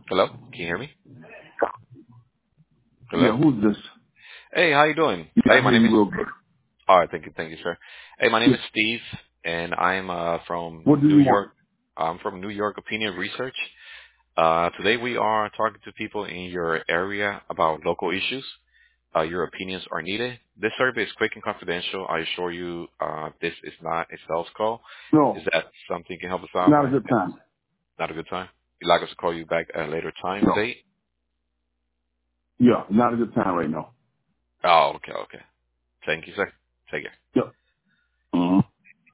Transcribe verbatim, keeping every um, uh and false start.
Hello? Can you hear me? Hello? Yeah, who's this? Hey, how you doing? Yeah, Hey, I my hear name you is... real good. All right, thank you, thank you, sir. Hey, my name Yeah. is Steve, and I'm uh, from What do New you York. want? I'm from New York Opinion Research. Uh, today we are talking to people in your area about local issues. Uh, your opinions are needed. This survey is quick and confidential. I assure you uh, this is not a sales call. Is No, that something you can help us out not a with? good time. Not a good time? You'd like us to call you back at a later time and No. date? Yeah, not a good time right now. Oh, okay, okay. Thank you, sir. Take care. Yeah. Mhm.